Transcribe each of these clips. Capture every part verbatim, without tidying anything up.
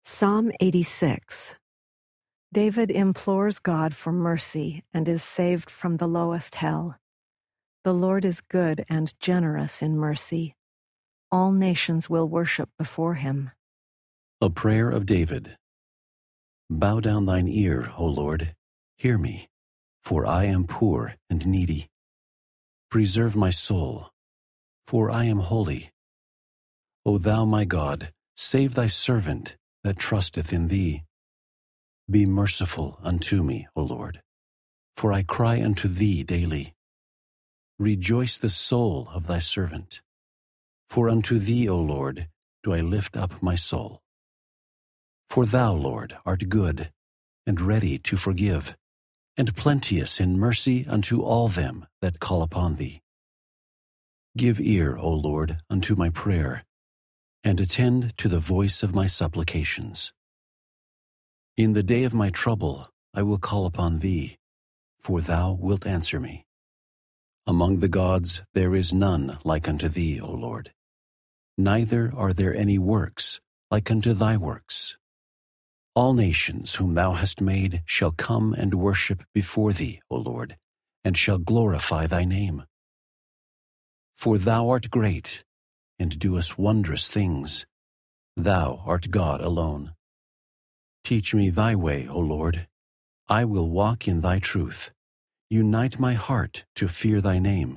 Psalm eighty-six. David implores God for mercy and is saved from the lowest hell. The Lord is good and generous in mercy. All nations will worship before him. A prayer of David. Bow down thine ear, O Lord, hear me, for I am poor and needy. Preserve my soul, for I am holy. O thou my God, save thy servant that trusteth in thee. Be merciful unto me, O Lord, for I cry unto thee daily. Rejoice the soul of thy servant, for unto thee, O Lord, do I lift up my soul. For thou, Lord, art good, and ready to forgive, and plenteous in mercy unto all them that call upon thee. Give ear, O Lord, unto my prayer, and attend to the voice of my supplications. In the day of my trouble I will call upon thee, for thou wilt answer me. Among the gods there is none like unto thee, O Lord, neither are there any works like unto thy works. All nations whom thou hast made shall come and worship before thee, O Lord, and shall glorify thy name. For thou art great, and doest wondrous things. Thou art God alone. Teach me thy way, O Lord. I will walk in thy truth. Unite my heart to fear thy name.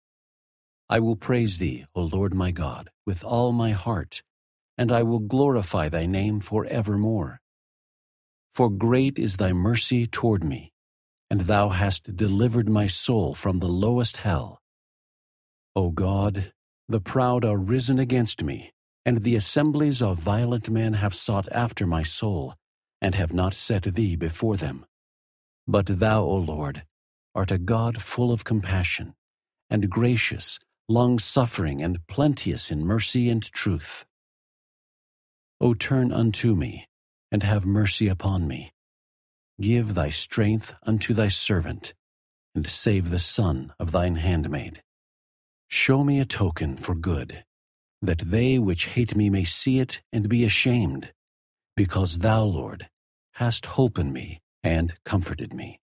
I will praise thee, O Lord my God, with all my heart, and I will glorify thy name for evermore. For great is thy mercy toward me, and thou hast delivered my soul from the lowest hell. O God, the proud are risen against me, and the assemblies of violent men have sought after my soul, and have not set thee before them. But thou, O Lord, art a God full of compassion, and gracious, long-suffering, and plenteous in mercy and truth. O turn unto me, and have mercy upon me. Give thy strength unto thy servant, and save the son of thine handmaid. Show me a token for good, that they which hate me may see it and be ashamed, because thou, Lord, hast holpen me and comforted me.